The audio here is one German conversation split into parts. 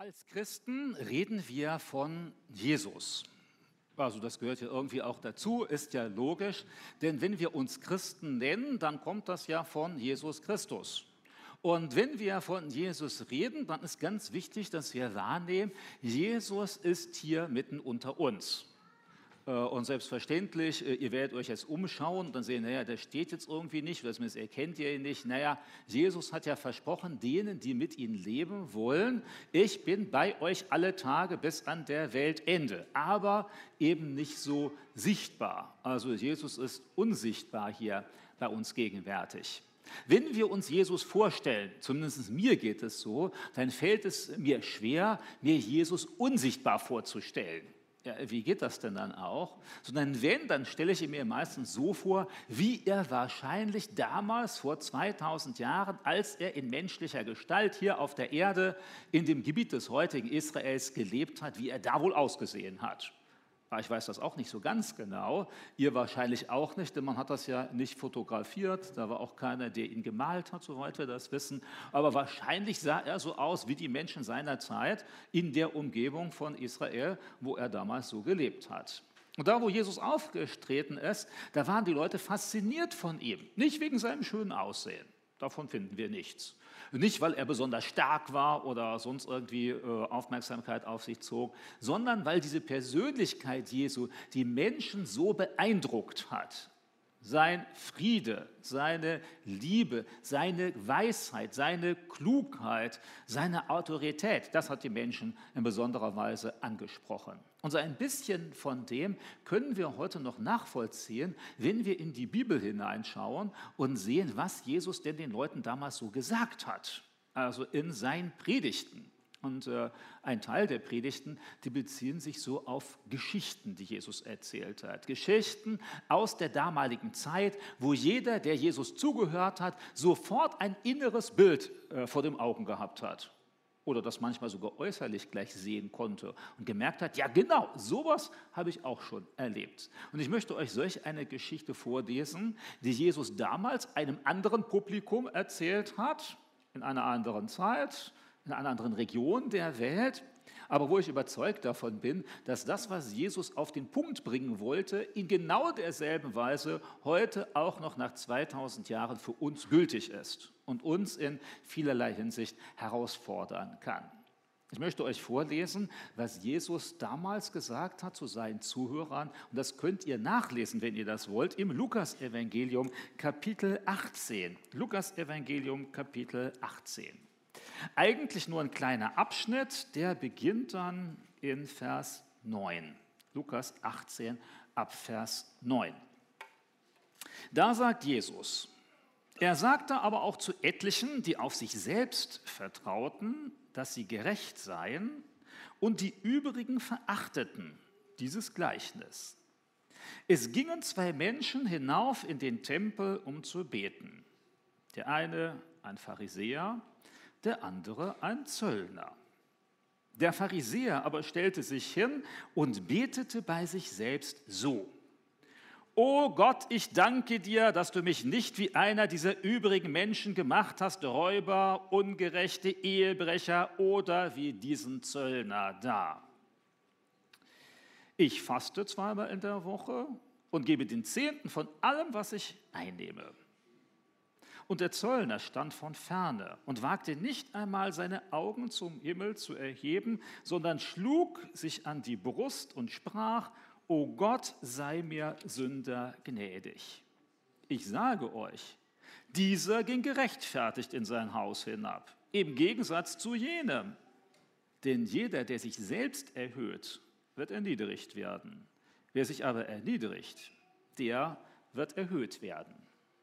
Als Christen reden wir von Jesus. Also das gehört ja irgendwie auch dazu, ist ja logisch, denn wenn wir uns Christen nennen, dann kommt das ja von Jesus Christus. Und wenn wir von Jesus reden, dann ist ganz wichtig, dass wir wahrnehmen, Jesus ist hier mitten unter uns. Und selbstverständlich, ihr werdet euch jetzt umschauen und dann sehen, naja, der steht jetzt irgendwie nicht, oder zumindest erkennt ihr ihn nicht. Naja, Jesus hat ja versprochen, denen, die mit ihm leben wollen, ich bin bei euch alle Tage bis an der Weltende, aber eben nicht so sichtbar. Also Jesus ist unsichtbar hier bei uns gegenwärtig. Wenn wir uns Jesus vorstellen, zumindest mir geht es so, dann fällt es mir schwer, mir Jesus unsichtbar vorzustellen. Ja, wie geht das denn dann auch? Sondern wenn, dann stelle ich ihn mir meistens so vor, wie er wahrscheinlich damals vor 2000 Jahren, als er in menschlicher Gestalt hier auf der Erde in dem Gebiet des heutigen Israels gelebt hat, wie er da wohl ausgesehen hat. Ich weiß das auch nicht so ganz genau, ihr wahrscheinlich auch nicht, denn man hat das ja nicht fotografiert, da war auch keiner, der ihn gemalt hat, soweit wir das wissen. Aber wahrscheinlich sah er so aus wie die Menschen seiner Zeit in der Umgebung von Israel, wo er damals so gelebt hat. Und da, wo Jesus aufgetreten ist, da waren die Leute fasziniert von ihm, nicht wegen seinem schönen Aussehen. Davon finden wir nichts. Nicht, weil er besonders stark war oder sonst irgendwie Aufmerksamkeit auf sich zog, sondern weil diese Persönlichkeit Jesu die Menschen so beeindruckt hat. Sein Friede, seine Liebe, seine Weisheit, seine Klugheit, seine Autorität, das hat die Menschen in besonderer Weise angesprochen. Und so ein bisschen von dem können wir heute noch nachvollziehen, wenn wir in die Bibel hineinschauen und sehen, was Jesus denn den Leuten damals so gesagt hat, also in seinen Predigten. Und ein Teil der Predigten, die beziehen sich so auf Geschichten, die Jesus erzählt hat. Geschichten aus der damaligen Zeit, wo jeder, der Jesus zugehört hat, sofort ein inneres Bild vor den Augen gehabt hat. Oder das manchmal sogar äußerlich gleich sehen konnte und gemerkt hat, ja genau, sowas habe ich auch schon erlebt. Und ich möchte euch solch eine Geschichte vorlesen, die Jesus damals einem anderen Publikum erzählt hat, in einer anderen Zeit, in einer anderen Region der Welt, aber wo ich überzeugt davon bin, dass das, was Jesus auf den Punkt bringen wollte, in genau derselben Weise heute auch noch nach 2000 Jahren für uns gültig ist und uns in vielerlei Hinsicht herausfordern kann. Ich möchte euch vorlesen, was Jesus damals gesagt hat zu seinen Zuhörern, und das könnt ihr nachlesen, wenn ihr das wollt, im Lukas-Evangelium Kapitel 18. Lukas-Evangelium Kapitel 18. Eigentlich nur ein kleiner Abschnitt, der beginnt dann in Vers 9. Lukas 18 ab Vers 9. Da sagt Jesus, er sagte aber auch zu etlichen, die auf sich selbst vertrauten, dass sie gerecht seien, und die übrigen verachteten dieses Gleichnis. Es gingen zwei Menschen hinauf in den Tempel, um zu beten. Der eine ein Pharisäer, der andere ein Zöllner. Der Pharisäer aber stellte sich hin und betete bei sich selbst so: O Gott, ich danke dir, dass du mich nicht wie einer dieser übrigen Menschen gemacht hast, Räuber, ungerechte Ehebrecher oder wie diesen Zöllner da. Ich faste zweimal in der Woche und gebe den Zehnten von allem, was ich einnehme. Und der Zöllner stand von ferne und wagte nicht einmal seine Augen zum Himmel zu erheben, sondern schlug sich an die Brust und sprach: O Gott, sei mir Sünder gnädig. Ich sage euch, dieser ging gerechtfertigt in sein Haus hinab, im Gegensatz zu jenem. Denn jeder, der sich selbst erhöht, wird erniedrigt werden. Wer sich aber erniedrigt, der wird erhöht werden.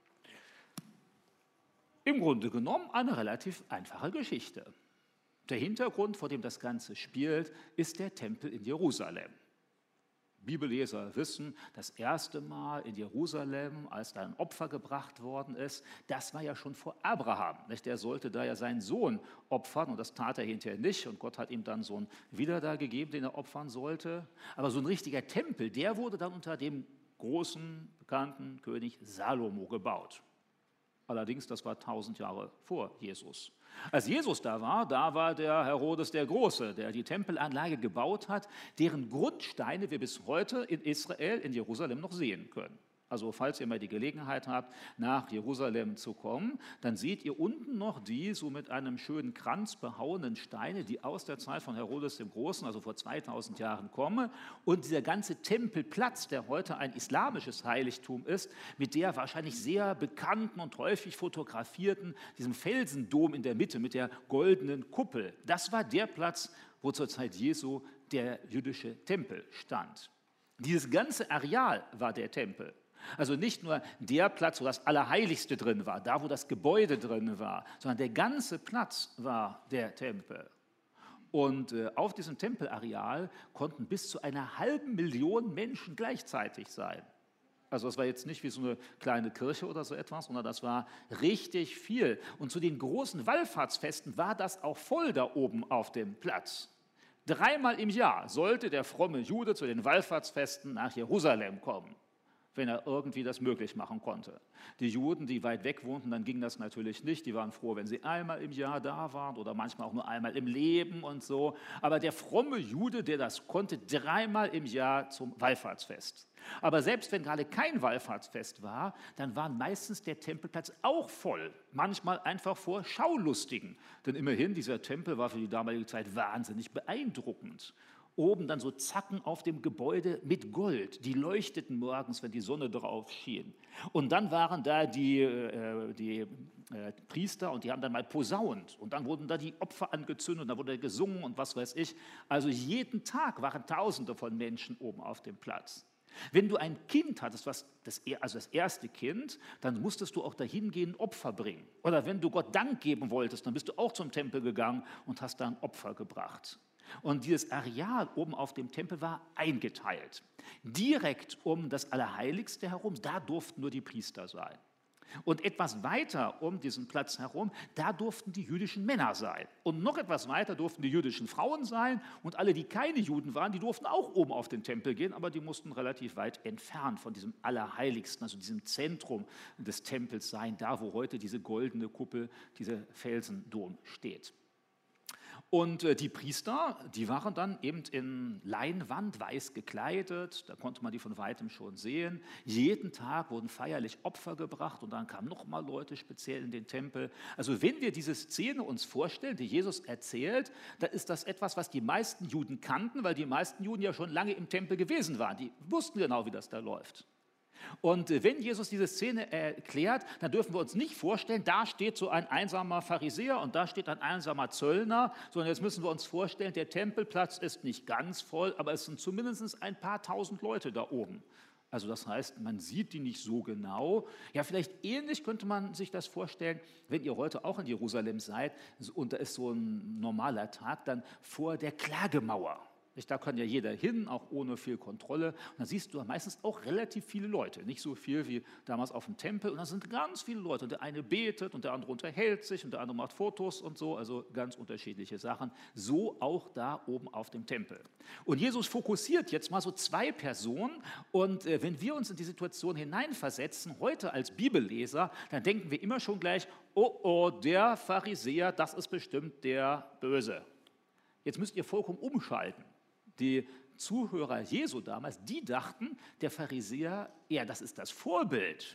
Im Grunde genommen eine relativ einfache Geschichte. Der Hintergrund, vor dem das Ganze spielt, ist der Tempel in Jerusalem. Bibelleser wissen, das erste Mal in Jerusalem, als da ein Opfer gebracht worden ist, das war ja schon vor Abraham. Der sollte da ja seinen Sohn opfern und das tat er hinterher nicht. Und Gott hat ihm dann so einen wieder da gegeben, den er opfern sollte. Aber so ein richtiger Tempel, der wurde dann unter dem großen, bekannten König Salomo gebaut. Allerdings, das war 1000 Jahre vor Jesus. Als Jesus da war der Herodes der Große, der die Tempelanlage gebaut hat, deren Grundsteine wir bis heute in Israel, in Jerusalem noch sehen können. Also falls ihr mal die Gelegenheit habt, nach Jerusalem zu kommen, dann seht ihr unten noch die so mit einem schönen Kranz behauenen Steine, die aus der Zeit von Herodes dem Großen, also vor 2000 Jahren kommen. Und dieser ganze Tempelplatz, der heute ein islamisches Heiligtum ist, mit der wahrscheinlich sehr bekannten und häufig fotografierten, diesem Felsendom in der Mitte mit der goldenen Kuppel, das war der Platz, wo zur Zeit Jesu der jüdische Tempel stand. Dieses ganze Areal war der Tempel. Also nicht nur der Platz, wo das Allerheiligste drin war, da wo das Gebäude drin war, sondern der ganze Platz war der Tempel. Und auf diesem Tempelareal konnten bis zu 500.000 Menschen gleichzeitig sein. Also das war jetzt nicht wie so eine kleine Kirche oder so etwas, sondern das war richtig viel. Und zu den großen Wallfahrtsfesten war das auch voll da oben auf dem Platz. 3-mal im Jahr sollte der fromme Jude zu den Wallfahrtsfesten nach Jerusalem kommen, wenn er irgendwie das möglich machen konnte. Die Juden, die weit weg wohnten, dann ging das natürlich nicht. Die waren froh, wenn sie einmal im Jahr da waren oder manchmal auch nur einmal im Leben und so. Aber der fromme Jude, der das konnte, 3-mal im Jahr zum Wallfahrtsfest. Aber selbst wenn gerade kein Wallfahrtsfest war, dann war meistens der Tempelplatz auch voll. Manchmal einfach vor Schaulustigen. Denn immerhin, dieser Tempel war für die damalige Zeit wahnsinnig beeindruckend. Oben dann so Zacken auf dem Gebäude mit Gold, die leuchteten morgens, wenn die Sonne drauf schien. Und dann waren da die Priester und die haben dann mal posaunt und dann wurden da die Opfer angezündet und da wurde gesungen und was weiß ich. Also jeden Tag waren Tausende von Menschen oben auf dem Platz. Wenn du ein Kind hattest, also das erste Kind, dann musstest du auch dahin gehen, Opfer bringen. Oder wenn du Gott Dank geben wolltest, dann bist du auch zum Tempel gegangen und hast da ein Opfer gebracht. Und dieses Areal oben auf dem Tempel war eingeteilt. Direkt um das Allerheiligste herum, da durften nur die Priester sein. Und etwas weiter um diesen Platz herum, da durften die jüdischen Männer sein. Und noch etwas weiter durften die jüdischen Frauen sein. Und alle, die keine Juden waren, die durften auch oben auf den Tempel gehen, aber die mussten relativ weit entfernt von diesem Allerheiligsten, also diesem Zentrum des Tempels sein, da wo heute diese goldene Kuppel, dieser Felsendom steht. Und die Priester, die waren dann eben in Leinwand weiß gekleidet, da konnte man die von weitem schon sehen. Jeden Tag wurden feierlich Opfer gebracht und dann kamen nochmal Leute speziell in den Tempel. Also wenn wir diese Szene uns vorstellen, die Jesus erzählt, dann ist das etwas, was die meisten Juden kannten, weil die meisten Juden ja schon lange im Tempel gewesen waren. Die wussten genau, wie das da läuft. Und wenn Jesus diese Szene erklärt, dann dürfen wir uns nicht vorstellen, da steht so ein einsamer Pharisäer und da steht ein einsamer Zöllner, sondern jetzt müssen wir uns vorstellen, der Tempelplatz ist nicht ganz voll, aber es sind zumindest ein paar tausend Leute da oben. Also das heißt, man sieht die nicht so genau. Ja, vielleicht ähnlich könnte man sich das vorstellen, wenn ihr heute auch in Jerusalem seid und da ist so ein normaler Tag, dann vor der Klagemauer. Da kann ja jeder hin, auch ohne viel Kontrolle. Und da siehst du meistens auch relativ viele Leute. Nicht so viel wie damals auf dem Tempel. Und da sind ganz viele Leute. Und der eine betet und der andere unterhält sich und der andere macht Fotos und so. Also ganz unterschiedliche Sachen. So auch da oben auf dem Tempel. Und Jesus fokussiert jetzt mal so 2 Personen. Und wenn wir uns in die Situation hineinversetzen, heute als Bibelleser, dann denken wir immer schon gleich, oh, der Pharisäer, das ist bestimmt der Böse. Jetzt müsst ihr vollkommen umschalten. Die Zuhörer Jesu damals, die dachten, der Pharisäer, ja, das ist das Vorbild.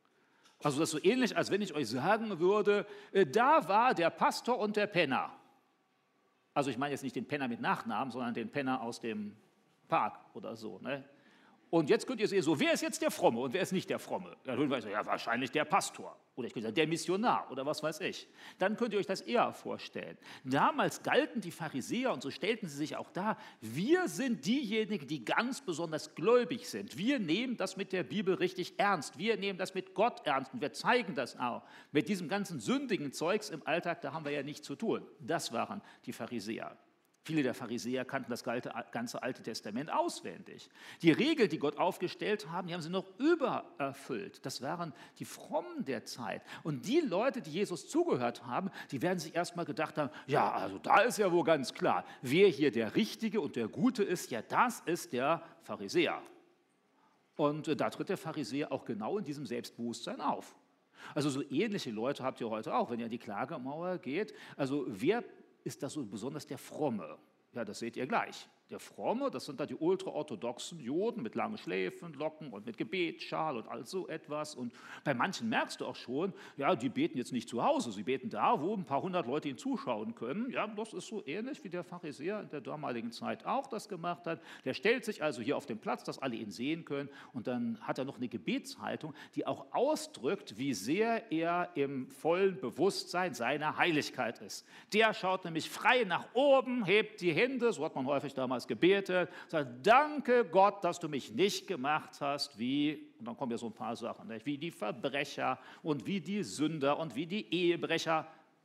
Also das ist so ähnlich, als wenn ich euch sagen würde, da war der Pastor und der Penner. Also ich meine jetzt nicht den Penner mit Nachnamen, sondern den Penner aus dem Park oder so, ne? Und jetzt könnt ihr sehen, so, wer ist jetzt der Fromme und wer ist nicht der Fromme? Dann würden wir sagen, ja, wahrscheinlich der Pastor oder ich könnte sagen, der Missionar oder was weiß ich. Dann könnt ihr euch das eher vorstellen. Damals galten die Pharisäer und so stellten sie sich auch dar, wir sind diejenigen, die ganz besonders gläubig sind. Wir nehmen das mit der Bibel richtig ernst. Wir nehmen das mit Gott ernst und wir zeigen das auch. Mit diesem ganzen sündigen Zeugs im Alltag, da haben wir ja nichts zu tun. Das waren die Pharisäer. Viele der Pharisäer kannten das ganze Alte Testament auswendig. Die Regeln, die Gott aufgestellt haben, die haben sie noch übererfüllt. Das waren die Frommen der Zeit. Und die Leute, die Jesus zugehört haben, die werden sich erstmal gedacht haben, ja, also da ist ja wohl ganz klar, wer hier der Richtige und der Gute ist, ja, das ist der Pharisäer. Und da tritt der Pharisäer auch genau in diesem Selbstbewusstsein auf. Also so ähnliche Leute habt ihr heute auch, wenn ihr an die Klagemauer geht. Also wer ist da so besonders der Fromme? Ja, das seht ihr gleich. Der Fromme, das sind da die ultraorthodoxen Juden mit langen Schläfen, Locken und mit Gebetsschal und all so etwas. Und bei manchen merkst du auch schon, ja, die beten jetzt nicht zu Hause, sie beten da, wo ein paar hundert Leute ihnen zuschauen können. Ja, das ist so ähnlich, wie der Pharisäer in der damaligen Zeit auch das gemacht hat. Der stellt sich also hier auf den Platz, dass alle ihn sehen können. Und dann hat er noch eine Gebetshaltung, die auch ausdrückt, wie sehr er im vollen Bewusstsein seiner Heiligkeit ist. Der schaut nämlich frei nach oben, hebt die Hände, so hat man häufig damals gebetet, sagt, danke Gott, dass du mich nicht gemacht hast wie, und dann kommen ja so ein paar Sachen, nicht? Wie die Verbrecher und wie die Sünder und wie die Ehebrecher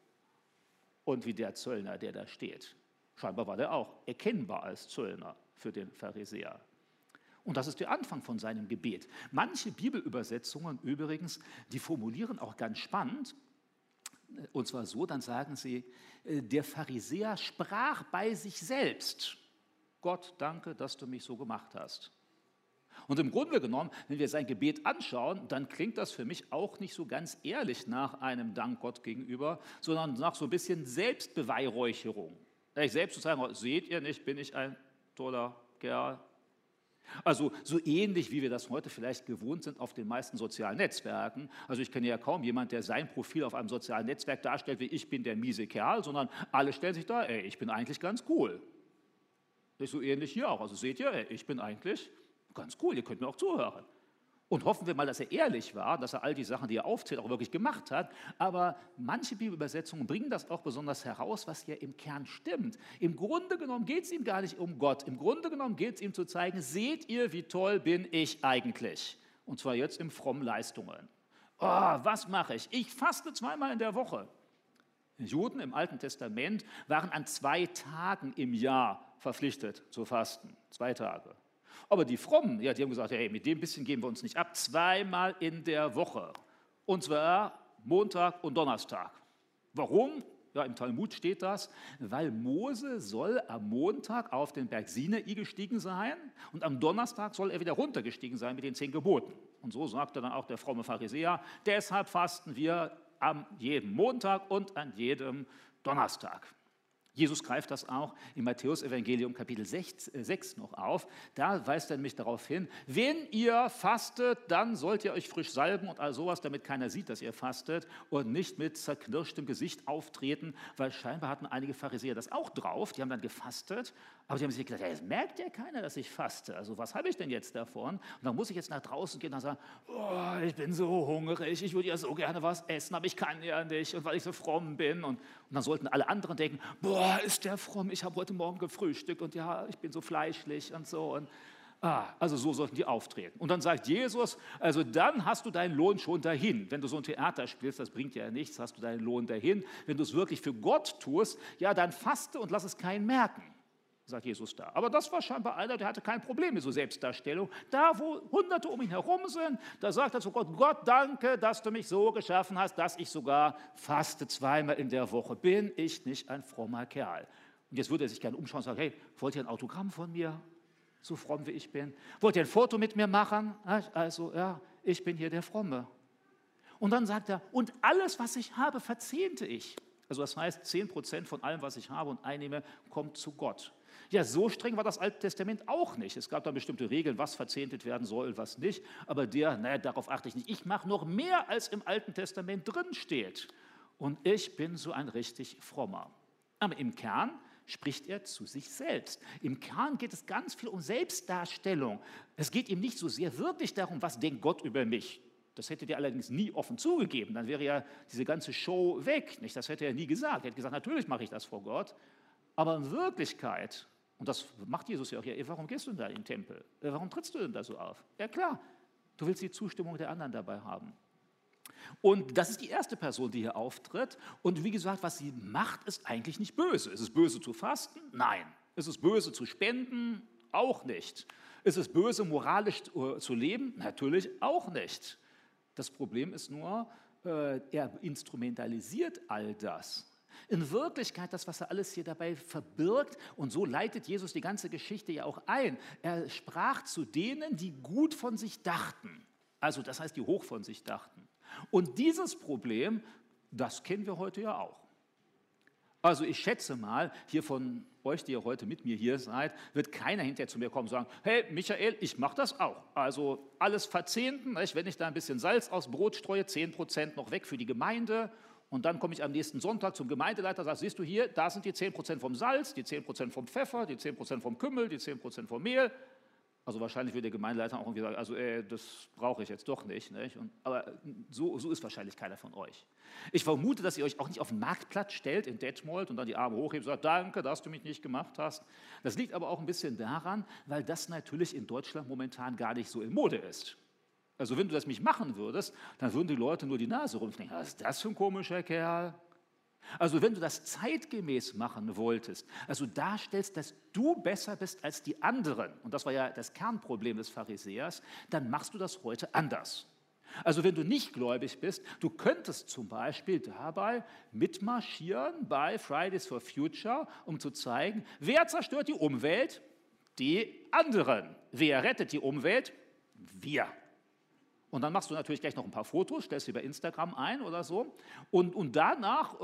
und wie der Zöllner, der da steht. Scheinbar war der auch erkennbar als Zöllner für den Pharisäer. Und das ist der Anfang von seinem Gebet. Manche Bibelübersetzungen übrigens, die formulieren auch ganz spannend, und zwar so, dann sagen sie, der Pharisäer sprach bei sich selbst, Gott, danke, dass du mich so gemacht hast. Und im Grunde genommen, wenn wir sein Gebet anschauen, dann klingt das für mich auch nicht so ganz ehrlich nach einem Dank Gott gegenüber, sondern nach so ein bisschen Selbstbeweihräucherung. Ich selbst zu sagen, seht ihr nicht, bin ich ein toller Kerl. Also so ähnlich, wie wir das heute vielleicht gewohnt sind auf den meisten sozialen Netzwerken. Also ich kenne ja kaum jemanden, der sein Profil auf einem sozialen Netzwerk darstellt, wie ich bin der miese Kerl, sondern alle stellen sich da, ey, ich bin eigentlich ganz cool. Das ist so ähnlich hier auch. Also seht ihr, ey, ich bin eigentlich ganz cool, ihr könnt mir auch zuhören. Und hoffen wir mal, dass er ehrlich war, dass er all die Sachen, die er aufzählt, auch wirklich gemacht hat. Aber manche Bibelübersetzungen bringen das auch besonders heraus, was ja im Kern stimmt. Im Grunde genommen geht es ihm gar nicht um Gott. Im Grunde genommen geht es ihm zu zeigen, seht ihr, wie toll bin ich eigentlich? Und zwar jetzt in frommen Leistungen. Oh, was mache ich? Ich faste 2-mal in der Woche. Juden im Alten Testament waren an 2 Tagen im Jahr verpflichtet zu fasten. 2 Tage. Aber die Frommen, ja, die haben gesagt, hey, mit dem bisschen geben wir uns nicht ab, 2-mal in der Woche. Und zwar Montag und Donnerstag. Warum? Ja, im Talmud steht das, weil Mose soll am Montag auf den Berg Sinai gestiegen sein und am Donnerstag soll er wieder runtergestiegen sein mit den 10 Geboten. Und so sagte dann auch der fromme Pharisäer, deshalb fasten wir an jedem Montag und an jedem Donnerstag. Jesus greift das auch im Matthäus-Evangelium Kapitel 6 noch auf. Da weist er nämlich darauf hin, wenn ihr fastet, dann sollt ihr euch frisch salben und all sowas, damit keiner sieht, dass ihr fastet und nicht mit zerknirschtem Gesicht auftreten, weil scheinbar hatten einige Pharisäer das auch drauf. Die haben dann gefastet, aber die haben sich gedacht, ja, jetzt merkt ja keiner, dass ich faste. Also was habe ich denn jetzt davon? Und dann muss ich jetzt nach draußen gehen und sagen, oh, ich bin so hungrig, ich würde ja so gerne was essen, aber ich kann ja nicht und weil ich so fromm bin. Und dann sollten alle anderen denken, boah, ist der fromm, ich habe heute Morgen gefrühstückt und ja, ich bin so fleischlich und so. Und, also so sollten die auftreten. Und dann sagt Jesus, also dann hast du deinen Lohn schon dahin. Wenn du so ein Theater spielst, das bringt ja nichts, hast du deinen Lohn dahin. Wenn du es wirklich für Gott tust, ja, dann faste und lass es keinen merken, sagt Jesus da. Aber das war scheinbar einer, der hatte kein Problem mit so Selbstdarstellung. Da, wo Hunderte um ihn herum sind, da sagt er zu Gott, Gott, danke, dass du mich so geschaffen hast, dass ich sogar faste 2-mal in der Woche. Bin ich nicht ein frommer Kerl? Und jetzt würde er sich gerne umschauen und sagen, hey, wollt ihr ein Autogramm von mir, so fromm wie ich bin? Wollt ihr ein Foto mit mir machen? Also, ja, ich bin hier der Fromme. Und dann sagt er, und alles, was ich habe, verzehnte ich. Also das heißt, 10% von allem, was ich habe und einnehme, kommt zu Gott. Ja, so streng war das Alte Testament auch nicht. Es gab da bestimmte Regeln, was verzehntet werden soll und was nicht. Aber darauf achte ich nicht. Ich mache noch mehr, als im Alten Testament drin steht. Und ich bin so ein richtig frommer. Aber im Kern spricht er zu sich selbst. Im Kern geht es ganz viel um Selbstdarstellung. Es geht ihm nicht so sehr wirklich darum, was denkt Gott über mich. Das hätte er allerdings nie offen zugegeben. Dann wäre ja diese ganze Show weg. Nicht? Das hätte er nie gesagt. Er hätte gesagt, natürlich mache ich das vor Gott. Aber in Wirklichkeit, und das macht Jesus ja auch, warum gehst du denn da in den Tempel? Warum trittst du denn da so auf? Ja klar, du willst die Zustimmung der anderen dabei haben. Und das ist die erste Person, die hier auftritt. Und wie gesagt, was sie macht, ist eigentlich nicht böse. Ist es böse zu fasten? Nein. Ist es böse zu spenden? Auch nicht. Ist es böse, moralisch zu leben? Natürlich auch nicht. Das Problem ist nur, er instrumentalisiert all das. In Wirklichkeit, das, was er alles hier dabei verbirgt, und so leitet Jesus die ganze Geschichte ja auch ein. Er sprach zu denen, die gut von sich dachten. Also das heißt, die hoch von sich dachten. Und dieses Problem, das kennen wir heute ja auch. Also ich schätze mal, hier von euch, die ihr heute mit mir hier seid, wird keiner hinterher zu mir kommen und sagen, hey Michael, ich mache das auch. Also alles verzehnten, wenn ich da ein bisschen Salz aufs Brot streue, 10% noch weg für die Gemeinde und dann komme ich am nächsten Sonntag zum Gemeindeleiter und sage, siehst du hier, da sind die 10% vom Salz, die 10% vom Pfeffer, die 10% vom Kümmel, die 10% vom Mehl. Also wahrscheinlich würde der Gemeindeleiter auch irgendwie sagen, also das brauche ich jetzt doch nicht. Aber so ist wahrscheinlich keiner von euch. Ich vermute, dass ihr euch auch nicht auf den Marktplatz stellt in Detmold und dann die Arme hochhebt und sagt, danke, dass du mich nicht gemacht hast. Das liegt aber auch ein bisschen daran, weil das natürlich in Deutschland momentan gar nicht so in Mode ist. Also wenn du das nicht machen würdest, dann würden die Leute nur die Nase rumdenken, was ist das für ein komischer Kerl? Also wenn du das zeitgemäß machen wolltest, also darstellst, dass du besser bist als die anderen, und das war ja das Kernproblem des Pharisäers, dann machst du das heute anders. Also wenn du nicht gläubig bist, du könntest zum Beispiel dabei mitmarschieren bei Fridays for Future, um zu zeigen, wer zerstört die Umwelt? Die anderen. Wer rettet die Umwelt? Wir. Und dann machst du natürlich gleich noch ein paar Fotos, stellst sie bei Instagram ein oder so. Und danach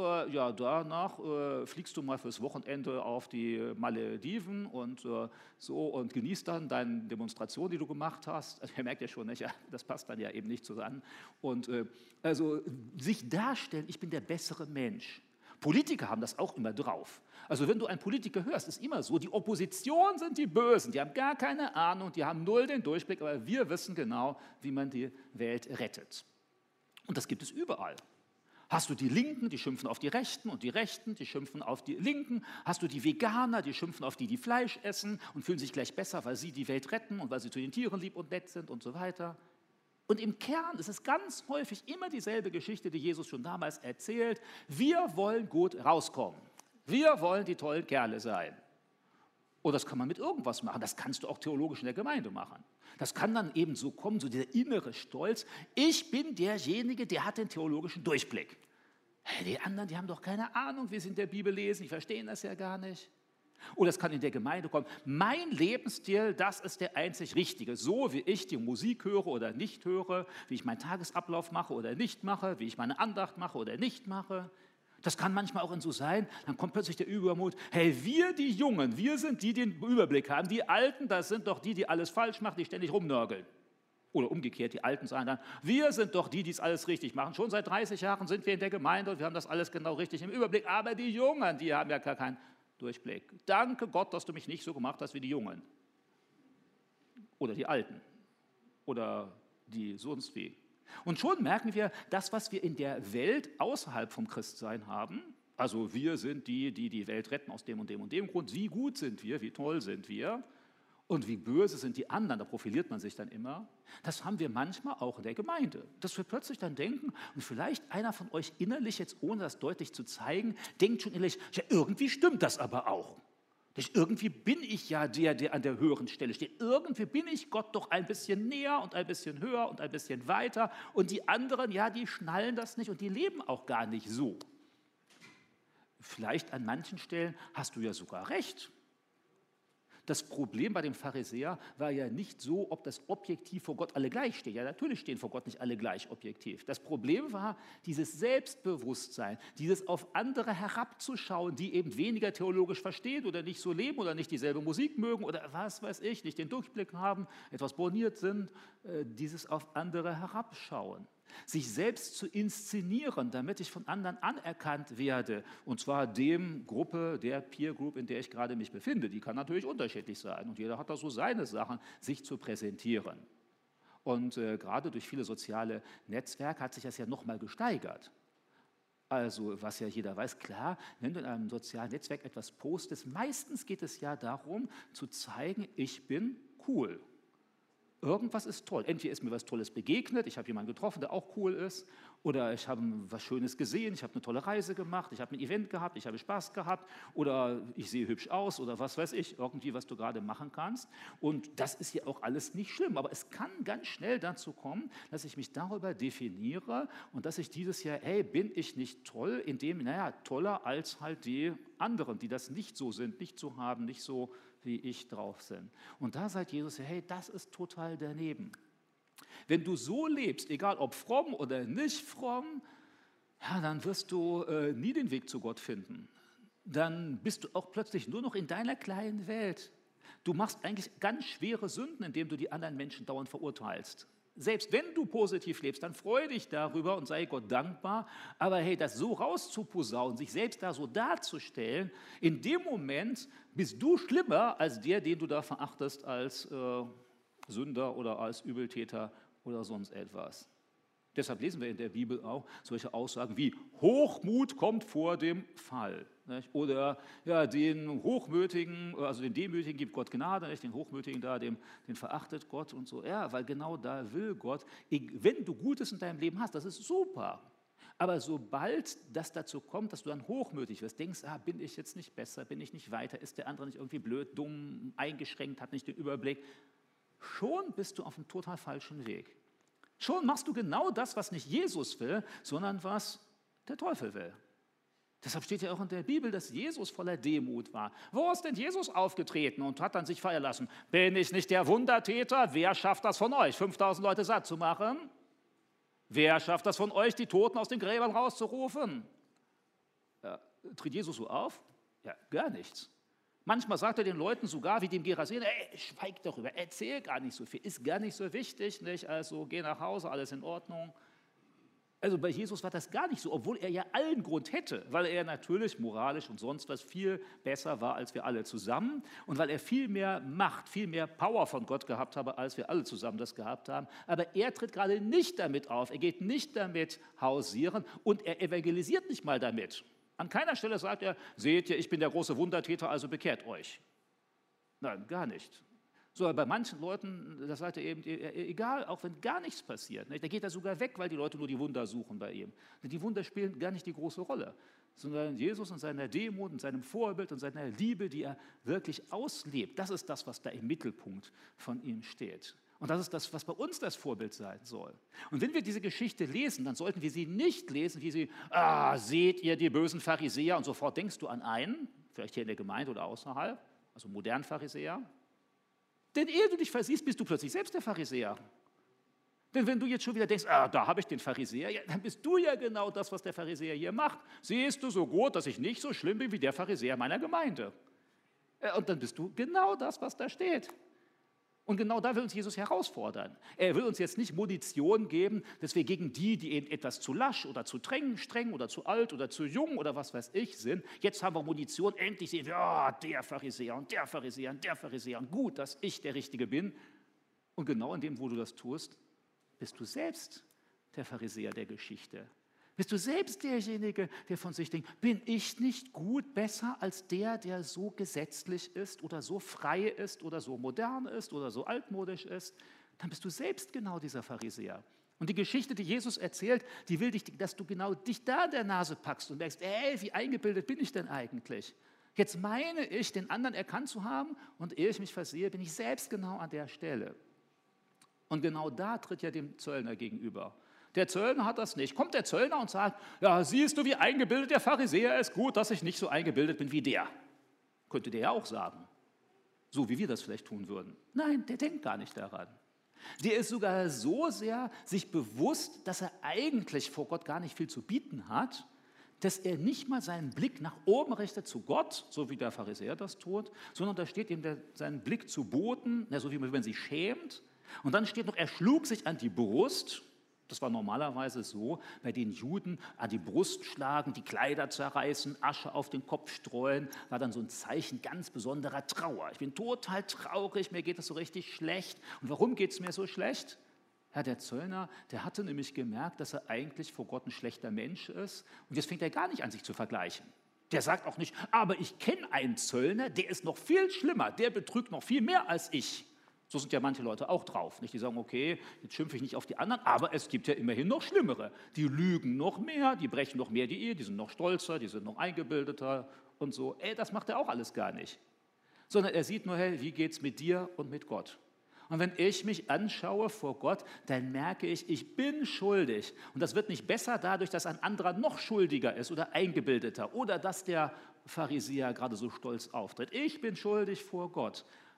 fliegst du mal fürs Wochenende auf die Malediven und und genießt dann deine Demonstration, die du gemacht hast. Also ihr merkt ja schon, nicht, ja, das passt dann ja eben nicht zusammen. Und also sich darstellen, ich bin der bessere Mensch. Politiker haben das auch immer drauf. Also wenn du einen Politiker hörst, ist immer so, die Opposition sind die Bösen, die haben gar keine Ahnung, die haben null den Durchblick, aber wir wissen genau, wie man die Welt rettet. Und das gibt es überall. Hast du die Linken, die schimpfen auf die Rechten und die Rechten, die schimpfen auf die Linken. Hast du die Veganer, die schimpfen auf die Fleisch essen und fühlen sich gleich besser, weil sie die Welt retten und weil sie zu den Tieren lieb und nett sind und so weiter. Und im Kern ist es ganz häufig immer dieselbe Geschichte, die Jesus schon damals erzählt. Wir wollen gut rauskommen. Wir wollen die tollen Kerle sein. Und das kann man mit irgendwas machen. Das kannst du auch theologisch in der Gemeinde machen. Das kann dann eben so kommen, so dieser innere Stolz. Ich bin derjenige, der hat den theologischen Durchblick. Hey, die anderen, die haben doch keine Ahnung, wie sie in der Bibel lesen. Die verstehen das ja gar nicht. Oder es kann in der Gemeinde kommen, mein Lebensstil, das ist der einzig Richtige. So wie ich die Musik höre oder nicht höre, wie ich meinen Tagesablauf mache oder nicht mache, wie ich meine Andacht mache oder nicht mache. Das kann manchmal auch so sein, dann kommt plötzlich der Übermut, hey, wir die Jungen, wir sind die, die den Überblick haben. Die Alten, das sind doch die, die alles falsch machen, die ständig rumnörgeln. Oder umgekehrt, die Alten sagen dann, wir sind doch die, die es alles richtig machen. Schon seit 30 Jahren sind wir in der Gemeinde und wir haben das alles genau richtig im Überblick. Aber die Jungen, die haben ja gar keinen Durchblick. Danke Gott, dass du mich nicht so gemacht hast wie die Jungen. Oder die Alten. Oder die sonst wie. Und schon merken wir, das, was wir in der Welt außerhalb vom Christsein haben, also wir sind die, die die Welt retten aus dem und dem und dem Grund, wie gut sind wir, wie toll sind wir und wie böse sind die anderen, da profiliert man sich dann immer, das haben wir manchmal auch in der Gemeinde. Dass wir plötzlich dann denken, und vielleicht einer von euch innerlich, jetzt ohne das deutlich zu zeigen, denkt schon innerlich, ja irgendwie stimmt das aber auch. Irgendwie bin ich ja der an der höheren Stelle steht. Irgendwie bin ich Gott doch ein bisschen näher und ein bisschen höher und ein bisschen weiter. Und die anderen, ja, die schnallen das nicht und die leben auch gar nicht so. Vielleicht an manchen Stellen hast du ja sogar recht. Das Problem bei dem Pharisäer war ja nicht so, ob das objektiv vor Gott alle gleich stehen. Ja, natürlich stehen vor Gott nicht alle gleich objektiv. Das Problem war dieses Selbstbewusstsein, dieses auf andere herabzuschauen, die eben weniger theologisch verstehen oder nicht so leben oder nicht dieselbe Musik mögen oder was weiß ich, nicht den Durchblick haben, etwas borniert sind, dieses auf andere herabschauen. Sich selbst zu inszenieren, damit ich von anderen anerkannt werde, und zwar der Peer Group, in der ich gerade mich befinde, die kann natürlich unterschiedlich sein und jeder hat da so seine Sachen, sich zu präsentieren. Und gerade durch viele soziale Netzwerke hat sich das ja nochmal gesteigert. Also was ja jeder weiß, klar, wenn du in einem sozialen Netzwerk etwas postest, meistens geht es ja darum, zu zeigen, ich bin cool. Irgendwas ist toll. Entweder ist mir was Tolles begegnet, ich habe jemanden getroffen, der auch cool ist, oder ich habe was Schönes gesehen, ich habe eine tolle Reise gemacht, ich habe ein Event gehabt, ich habe Spaß gehabt, oder ich sehe hübsch aus, oder was weiß ich, irgendwie, was du gerade machen kannst. Und das ist ja auch alles nicht schlimm, aber es kann ganz schnell dazu kommen, dass ich mich darüber definiere und dass ich dieses Jahr, hey, bin ich nicht toll, indem, toller als halt die anderen, die das nicht so sind, nicht so haben, nicht so wie ich drauf sind. Und da sagt Jesus, hey, das ist total daneben. Wenn du so lebst, egal ob fromm oder nicht fromm, ja, dann wirst du nie den Weg zu Gott finden. Dann bist du auch plötzlich nur noch in deiner kleinen Welt. Du machst eigentlich ganz schwere Sünden, indem du die anderen Menschen dauernd verurteilst. Selbst wenn du positiv lebst, dann freu dich darüber und sei Gott dankbar. Aber hey, das so rauszuposaunen, sich selbst da so darzustellen, in dem Moment bist du schlimmer als der, den du da verachtest als Sünder oder als Übeltäter oder sonst etwas. Deshalb lesen wir in der Bibel auch solche Aussagen wie Hochmut kommt vor dem Fall. Nicht? Oder ja, den Hochmütigen, also den Demütigen gibt Gott Gnade, nicht? Den Hochmütigen da, den verachtet Gott und so. Ja, weil genau da will Gott, wenn du Gutes in deinem Leben hast, das ist super. Aber sobald das dazu kommt, dass du dann hochmütig wirst, denkst, bin ich jetzt nicht besser, bin ich nicht weiter, ist der andere nicht irgendwie blöd, dumm, eingeschränkt, hat nicht den Überblick, schon bist du auf einem total falschen Weg. Schon machst du genau das, was nicht Jesus will, sondern was der Teufel will. Deshalb steht ja auch in der Bibel, dass Jesus voller Demut war. Wo ist denn Jesus aufgetreten und hat dann sich feiern lassen? Bin ich nicht der Wundertäter? Wer schafft das von euch, 5000 Leute satt zu machen? Wer schafft das von euch, die Toten aus den Gräbern rauszurufen? Ja, tritt Jesus so auf? Ja, gar nichts. Manchmal sagt er den Leuten sogar, wie dem Gerasener, schweig darüber, erzähl gar nicht so viel, ist gar nicht so wichtig, nicht? Also geh nach Hause, alles in Ordnung. Also bei Jesus war das gar nicht so, obwohl er ja allen Grund hätte, weil er natürlich moralisch und sonst was viel besser war als wir alle zusammen und weil er viel mehr Macht, viel mehr Power von Gott gehabt habe, als wir alle zusammen das gehabt haben. Aber er tritt gerade nicht damit auf, er geht nicht damit hausieren und er evangelisiert nicht mal damit. An keiner Stelle sagt er, seht ihr, ich bin der große Wundertäter, also bekehrt euch. Nein, gar nicht. So, bei manchen Leuten, das sagt er eben, egal, auch wenn gar nichts passiert, nicht? Da geht er sogar weg, weil die Leute nur die Wunder suchen bei ihm. Die Wunder spielen gar nicht die große Rolle, sondern Jesus und seiner Demut und seinem Vorbild und seiner Liebe, die er wirklich auslebt, das ist das, was da im Mittelpunkt von ihm steht. Und das ist das, was bei uns das Vorbild sein soll. Und wenn wir diese Geschichte lesen, dann sollten wir sie nicht lesen, wie sie, seht ihr die bösen Pharisäer, und sofort denkst du an einen, vielleicht hier in der Gemeinde oder außerhalb, also modernen Pharisäer. Denn ehe du dich versiehst, bist du plötzlich selbst der Pharisäer. Denn wenn du jetzt schon wieder denkst, da habe ich den Pharisäer, ja, dann bist du ja genau das, was der Pharisäer hier macht. Siehst du so gut, dass ich nicht so schlimm bin wie der Pharisäer meiner Gemeinde. Und dann bist du genau das, was da steht. Und genau da will uns Jesus herausfordern. Er will uns jetzt nicht Munition geben, dass wir gegen die eben etwas zu lasch oder zu streng oder zu alt oder zu jung oder was weiß ich sind, jetzt haben wir Munition, endlich sehen wir, der Pharisäer und der Pharisäer und der Pharisäer und gut, dass ich der Richtige bin. Und genau in dem, wo du das tust, bist du selbst der Pharisäer der Geschichte. Bist du selbst derjenige, der von sich denkt, bin ich nicht gut, besser als der so gesetzlich ist oder so frei ist oder so modern ist oder so altmodisch ist? Dann bist du selbst genau dieser Pharisäer. Und die Geschichte, die Jesus erzählt, die will dich, dass du genau dich da an der Nase packst und merkst, wie eingebildet bin ich denn eigentlich? Jetzt meine ich, den anderen erkannt zu haben und ehe ich mich versehe, bin ich selbst genau an der Stelle. Und genau da tritt ja dem Zöllner gegenüber. Der Zöllner hat das nicht. Kommt der Zöllner und sagt, ja, siehst du, wie eingebildet der Pharisäer ist, gut, dass ich nicht so eingebildet bin wie der. Könnte der ja auch sagen. So wie wir das vielleicht tun würden. Nein, der denkt gar nicht daran. Der ist sogar so sehr sich bewusst, dass er eigentlich vor Gott gar nicht viel zu bieten hat, dass er nicht mal seinen Blick nach oben richtet zu Gott, so wie der Pharisäer das tut, sondern da steht ihm seinen Blick zu Boden, so wie man sich schämt. Und dann steht noch, er schlug sich an die Brust. Das war normalerweise so, bei den Juden an die Brust schlagen, die Kleider zerreißen, Asche auf den Kopf streuen, war dann so ein Zeichen ganz besonderer Trauer. Ich bin total traurig, mir geht es so richtig schlecht. Und warum geht es mir so schlecht? Ja, der Zöllner, der hatte nämlich gemerkt, dass er eigentlich vor Gott ein schlechter Mensch ist. Und jetzt fängt er gar nicht an, sich zu vergleichen. Der sagt auch nicht, aber ich kenne einen Zöllner, der ist noch viel schlimmer, der betrügt noch viel mehr als ich. So sind ja manche Leute auch drauf. Nicht? Die sagen, okay, jetzt schimpfe ich nicht auf die anderen, aber es gibt ja immerhin noch Schlimmere. Die lügen noch mehr, die brechen noch mehr die Ehe, die sind noch stolzer, die sind noch eingebildeter und so. Das macht er auch alles gar nicht. Sondern er sieht nur, wie geht es mit dir und mit Gott? Und wenn ich mich anschaue vor Gott, dann merke ich, ich bin schuldig. Und das wird nicht besser dadurch, dass ein anderer noch schuldiger ist oder eingebildeter oder dass der Pharisäer gerade so stolz auftritt. Ich bin schuldig vor Gott.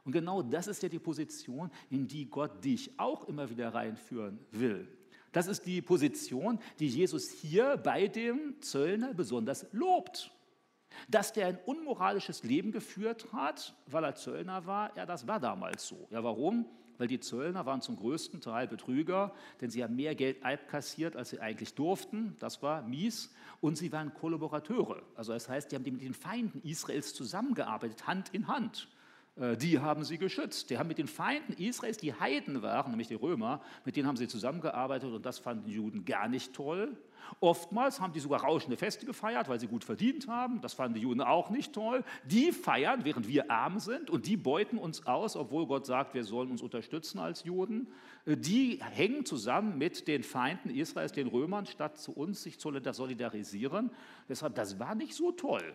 Und genau das ist ja die Position, in die Gott dich auch immer wieder reinführen will. Das ist die Position, die Jesus hier bei dem Zöllner besonders lobt. Dass der ein unmoralisches Leben geführt hat, weil er Zöllner war, ja, das war damals so. Ja, warum? Weil die Zöllner waren zum größten Teil Betrüger, denn sie haben mehr Geld abkassiert, als sie eigentlich durften. Das war mies. Und sie waren Kollaborateure. Also das heißt, die haben mit den Feinden Israels zusammengearbeitet, Hand in Hand. Die haben sie geschützt. Die haben mit den Feinden Israels, die Heiden waren, nämlich die Römer, mit denen haben sie zusammengearbeitet und das fanden die Juden gar nicht toll. Oftmals haben die sogar rauschende Feste gefeiert, weil sie gut verdient haben. Das fanden die Juden auch nicht toll. Die feiern, während wir arm sind und die beuten uns aus, obwohl Gott sagt, wir sollen uns unterstützen als Juden. Die hängen zusammen mit den Feinden Israels, den Römern, statt zu uns sich zu solidarisieren. Deshalb, das war nicht so toll.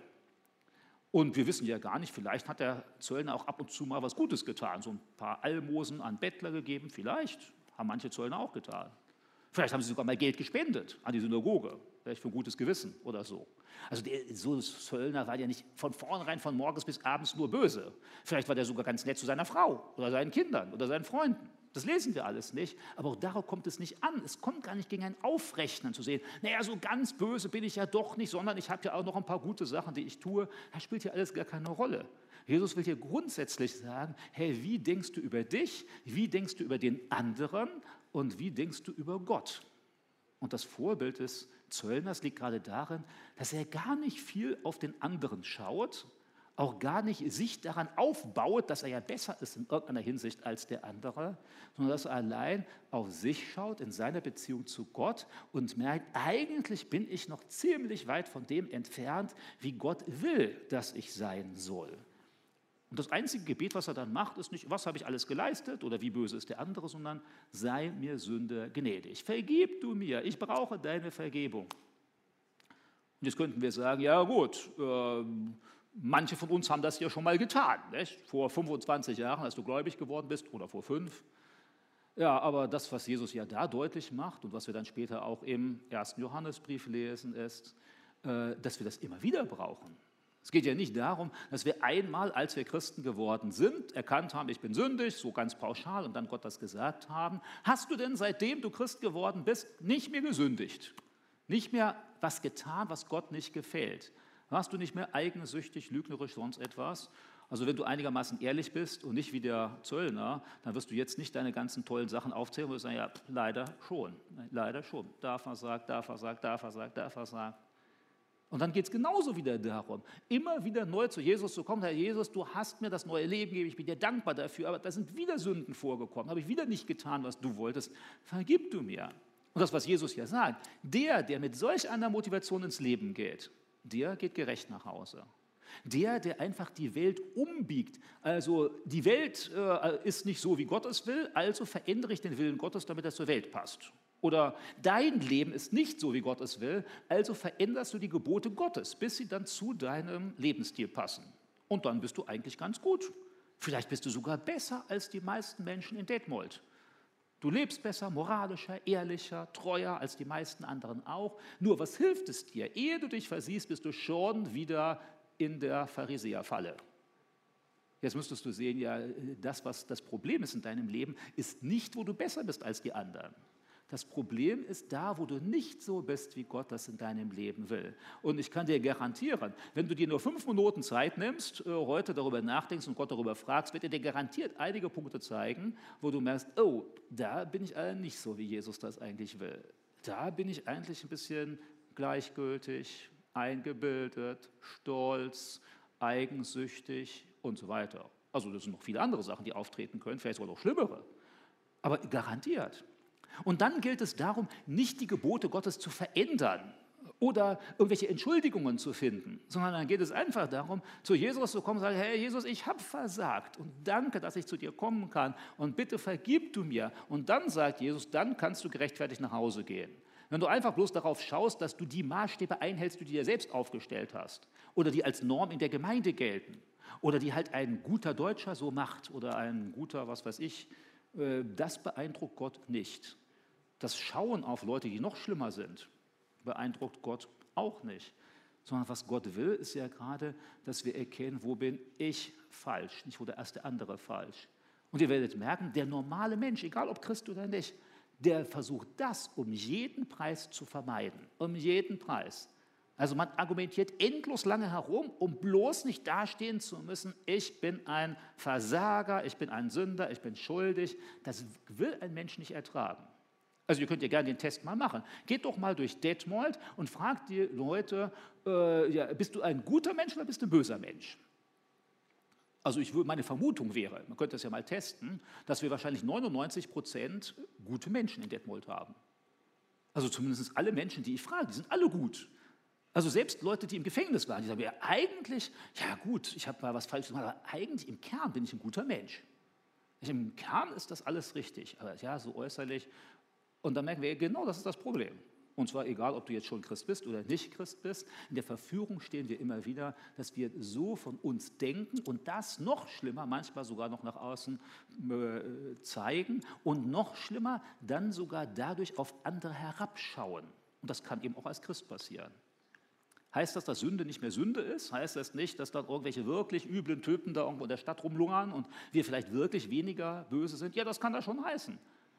Und wir wissen ja gar nicht, vielleicht hat der Zöllner auch ab und zu mal was Gutes getan, so ein paar Almosen an Bettler gegeben, vielleicht haben manche Zöllner auch getan. Vielleicht haben sie sogar mal Geld gespendet an die Synagoge, vielleicht für ein gutes Gewissen oder so. Also so Zöllner war ja nicht von vornherein, von morgens bis abends nur böse. Vielleicht war der sogar ganz nett zu seiner Frau oder seinen Kindern oder seinen Freunden. Das lesen wir alles nicht, aber auch darauf kommt es nicht an. Es kommt gar nicht gegen ein Aufrechnen zu sehen. Naja, so ganz böse bin ich ja doch nicht, sondern ich habe ja auch noch ein paar gute Sachen, die ich tue. Das spielt hier alles gar keine Rolle. Jesus will hier grundsätzlich sagen, hey, wie denkst du über dich, wie denkst du über den anderen und wie denkst du über Gott? Und das Vorbild des Zöllners liegt gerade darin, dass er gar nicht viel auf den anderen schaut, auch gar nicht sich daran aufbaut, dass er ja besser ist in irgendeiner Hinsicht als der andere, sondern dass er allein auf sich schaut in seiner Beziehung zu Gott und merkt, eigentlich bin ich noch ziemlich weit von dem entfernt, wie Gott will, dass ich sein soll. Und das einzige Gebet, was er dann macht, ist nicht, was habe ich alles geleistet oder wie böse ist der andere, sondern sei mir Sünder gnädig. Vergib du mir, ich brauche deine Vergebung. Und jetzt könnten wir sagen, ja gut, manche von uns haben das ja schon mal getan, nicht? Vor 25 Jahren, als du gläubig geworden bist, oder vor 5. Ja, aber das, was Jesus ja da deutlich macht und was wir dann später auch im 1. Johannesbrief lesen, ist, dass wir das immer wieder brauchen. Es geht ja nicht darum, dass wir einmal, als wir Christen geworden sind, erkannt haben, ich bin sündig, so ganz pauschal, und dann Gott das gesagt haben. Hast du denn, seitdem du Christ geworden bist, nicht mehr gesündigt? Nicht mehr was getan, was Gott nicht gefällt? Warst du nicht mehr eigensüchtig, lügnerisch, sonst etwas? Also wenn du einigermaßen ehrlich bist und nicht wie der Zöllner, dann wirst du jetzt nicht deine ganzen tollen Sachen aufzählen und wirst sagen, ja, leider schon. Da versagt, da versagt, da versagt, da versagt. Und dann geht es genauso wieder darum, immer wieder neu zu Jesus zu kommen. Herr Jesus, du hast mir das neue Leben gegeben, ich bin dir dankbar dafür, aber da sind wieder Sünden vorgekommen, habe ich wieder nicht getan, was du wolltest, vergib du mir. Und das, was Jesus ja sagt, der mit solch einer Motivation ins Leben geht, der geht gerecht nach Hause. Der einfach die Welt umbiegt. Also die Welt ist nicht so, wie Gott es will, also verändere ich den Willen Gottes, damit er zur Welt passt. Oder dein Leben ist nicht so, wie Gott es will, also veränderst du die Gebote Gottes, bis sie dann zu deinem Lebensstil passen. Und dann bist du eigentlich ganz gut. Vielleicht bist du sogar besser als die meisten Menschen in Detmold. Du lebst besser, moralischer, ehrlicher, treuer als die meisten anderen auch. Nur was hilft es dir? Ehe du dich versiehst, bist du schon wieder in der Pharisäerfalle. Jetzt müsstest du sehen, ja, das, was das Problem ist in deinem Leben, ist nicht, wo du besser bist als die anderen. Das Problem ist da, wo du nicht so bist, wie Gott das in deinem Leben will. Und ich kann dir garantieren, wenn du dir nur 5 Minuten Zeit nimmst, heute darüber nachdenkst und Gott darüber fragst, wird er dir garantiert einige Punkte zeigen, wo du merkst, oh, da bin ich nicht so, wie Jesus das eigentlich will. Da bin ich eigentlich ein bisschen gleichgültig, eingebildet, stolz, eigensüchtig und so weiter. Also das sind noch viele andere Sachen, die auftreten können, vielleicht sogar noch schlimmere, aber garantiert. Und dann gilt es darum, nicht die Gebote Gottes zu verändern oder irgendwelche Entschuldigungen zu finden, sondern dann geht es einfach darum, zu Jesus zu kommen und zu sagen, hey Jesus, ich habe versagt und danke, dass ich zu dir kommen kann und bitte vergib du mir. Und dann sagt Jesus, dann kannst du gerechtfertigt nach Hause gehen. Wenn du einfach bloß darauf schaust, dass du die Maßstäbe einhältst, die du dir selbst aufgestellt hast oder die als Norm in der Gemeinde gelten oder die halt ein guter Deutscher so macht oder ein guter, was weiß ich, das beeindruckt Gott nicht. Das Schauen auf Leute, die noch schlimmer sind, beeindruckt Gott auch nicht. sondern was Gott will, ist ja gerade, dass wir erkennen, wo bin ich falsch, nicht wo der erste andere falsch. Und ihr werdet merken, der normale Mensch, egal ob Christ oder nicht, der versucht das um jeden Preis zu vermeiden, um jeden Preis. Also man argumentiert endlos lange herum, um bloß nicht dastehen zu müssen, ich bin ein Versager, ich bin ein Sünder, ich bin schuldig. Das will ein Mensch nicht ertragen. Also ihr könnt ja gerne den Test mal machen. Geht doch mal durch Detmold und fragt die Leute, ja, bist du ein guter Mensch oder bist du ein böser Mensch? Also meine Vermutung wäre, man könnte das ja mal testen, dass wir wahrscheinlich 99% gute Menschen in Detmold haben. Also zumindest alle Menschen, die ich frage, die sind alle gut. Also selbst Leute, die im Gefängnis waren, die sagen, ja eigentlich, ja gut, ich habe mal was Falsches gemacht, aber eigentlich im Kern bin ich ein guter Mensch. Im Kern ist das alles richtig, aber ja, so äußerlich. Und dann merken wir, genau das ist das Problem. Und zwar egal, ob du jetzt schon Christ bist oder nicht Christ bist, in der Verführung stehen wir immer wieder, dass wir so von uns denken und das noch schlimmer, manchmal sogar noch nach außen zeigen und noch schlimmer, dann sogar dadurch auf andere herabschauen. Und das kann eben auch als Christ passieren. Heißt das, dass Sünde nicht mehr Sünde ist? Heißt das nicht, dass dann irgendwelche wirklich üblen Typen da irgendwo in der Stadt rumlungern und wir vielleicht wirklich weniger böse sind? Ja, das kann das schon heißen.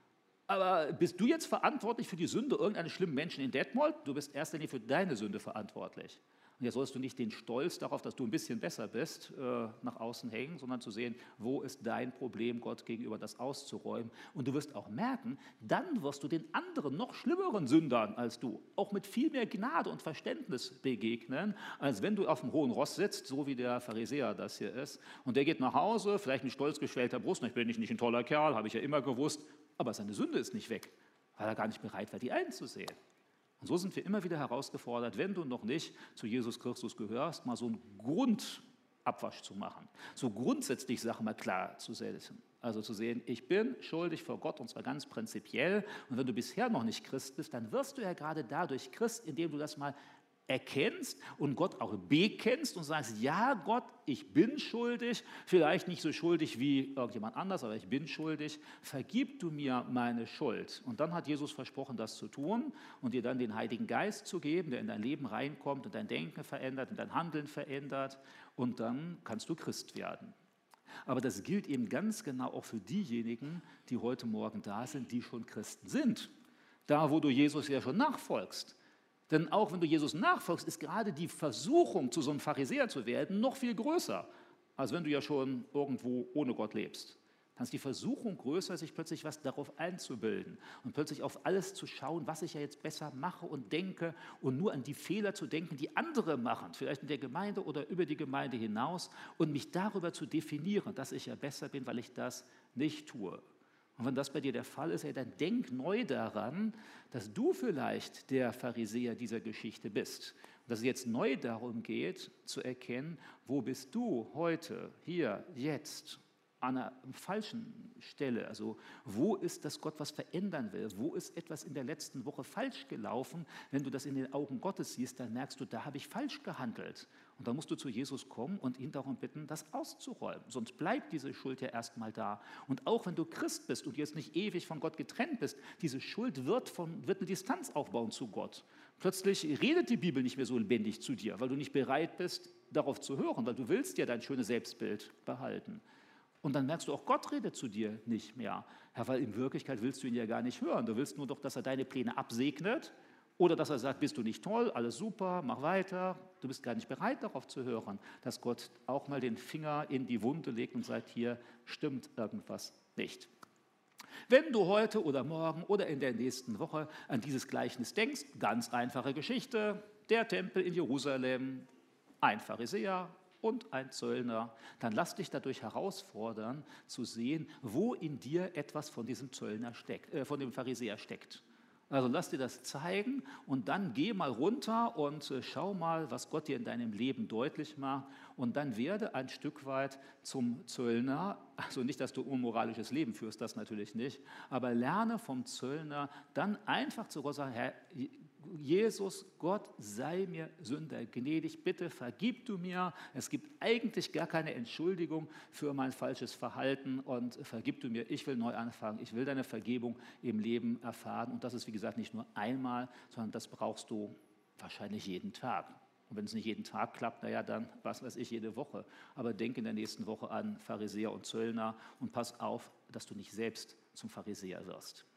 Aber bist du jetzt verantwortlich für die Sünde irgendeines schlimmen Menschen in Detmold? Du bist erst einmal für deine Sünde verantwortlich. Und jetzt sollst du nicht den Stolz darauf, dass du ein bisschen besser bist, nach außen hängen, sondern zu sehen, wo ist dein Problem Gott gegenüber, das auszuräumen. Und du wirst auch merken, dann wirst du den anderen, noch schlimmeren Sündern als du, auch mit viel mehr Gnade und Verständnis begegnen, als wenn du auf dem hohen Ross sitzt, so wie der Pharisäer das hier ist. Und der geht nach Hause, vielleicht mit stolz geschwellter Brust, ich bin nicht ein toller Kerl, habe ich ja immer gewusst, aber seine Sünde ist nicht weg, weil er gar nicht bereit war, die einzusehen. Und so sind wir immer wieder herausgefordert, wenn du noch nicht zu Jesus Christus gehörst, mal so einen Grundabwasch zu machen, so grundsätzlich Sachen mal klar zu setzen. Also zu sehen, ich bin schuldig vor Gott und zwar ganz prinzipiell. Und wenn du bisher noch nicht Christ bist, dann wirst du ja gerade dadurch Christ, indem du das mal erkennst und Gott auch bekennst und sagst, ja Gott, ich bin schuldig, vielleicht nicht so schuldig wie irgendjemand anders, aber ich bin schuldig, vergib du mir meine Schuld. Und dann hat Jesus versprochen, das zu tun und dir dann den Heiligen Geist zu geben, der in dein Leben reinkommt und dein Denken verändert und dein Handeln verändert und dann kannst du Christ werden. Aber das gilt eben ganz genau auch für diejenigen, die heute Morgen da sind, die schon Christen sind. Da, wo du Jesus ja schon nachfolgst. Denn auch wenn du Jesus nachfolgst, ist gerade die Versuchung, zu so einem Pharisäer zu werden, noch viel größer, als wenn du ja schon irgendwo ohne Gott lebst. Dann ist die Versuchung größer, sich plötzlich was darauf einzubilden und plötzlich auf alles zu schauen, was ich ja jetzt besser mache und denke und nur an die Fehler zu denken, die andere machen, vielleicht in der Gemeinde oder über die Gemeinde hinaus und mich darüber zu definieren, dass ich ja besser bin, weil ich das nicht tue. Und wenn das bei dir der Fall ist, dann denk neu daran, dass du vielleicht der Pharisäer dieser Geschichte bist. Und dass es jetzt neu darum geht, zu erkennen, wo bist du heute, hier, jetzt, an einer falschen Stelle. Also wo ist, dass Gott was verändern will? Wo ist etwas in der letzten Woche falsch gelaufen? Wenn du das in den Augen Gottes siehst, dann merkst du, da habe ich falsch gehandelt. Und dann musst du zu Jesus kommen und ihn darum bitten, das auszuräumen. Sonst bleibt diese Schuld ja erstmal da. Und auch wenn du Christ bist und jetzt nicht ewig von Gott getrennt bist, diese Schuld wird eine Distanz aufbauen zu Gott. Plötzlich redet die Bibel nicht mehr so lebendig zu dir, weil du nicht bereit bist, darauf zu hören, weil du willst ja dein schönes Selbstbild behalten. Und dann merkst du, auch Gott redet zu dir nicht mehr. Ja, weil in Wirklichkeit willst du ihn ja gar nicht hören. Du willst nur doch, dass er deine Pläne absegnet oder dass er sagt, bist du nicht toll, alles super, mach weiter. Du bist gar nicht bereit, darauf zu hören, dass Gott auch mal den Finger in die Wunde legt und sagt, hier stimmt irgendwas nicht. Wenn du heute oder morgen oder in der nächsten Woche an dieses Gleichnis denkst, ganz einfache Geschichte, der Tempel in Jerusalem, ein Pharisäer und ein Zöllner, dann lass dich dadurch herausfordern, zu sehen, wo in dir etwas von diesem Zöllner steckt, von dem Pharisäer steckt. Also lass dir das zeigen und dann geh mal runter und schau mal, was Gott dir in deinem Leben deutlich macht und dann werde ein Stück weit zum Zöllner, also nicht, dass du unmoralisches Leben führst, das natürlich nicht, aber lerne vom Zöllner dann einfach zu Gott sagen, Herr Jesus, Gott sei mir Sünder gnädig, bitte vergib du mir. Es gibt eigentlich gar keine Entschuldigung für mein falsches Verhalten und vergib du mir, ich will neu anfangen, ich will deine Vergebung im Leben erfahren. Und das ist, wie gesagt, nicht nur einmal, sondern das brauchst du wahrscheinlich jeden Tag. Und wenn es nicht jeden Tag klappt, naja, dann, was weiß ich, jede Woche. Aber denk in der nächsten Woche an Pharisäer und Zöllner und pass auf, dass du nicht selbst zum Pharisäer wirst.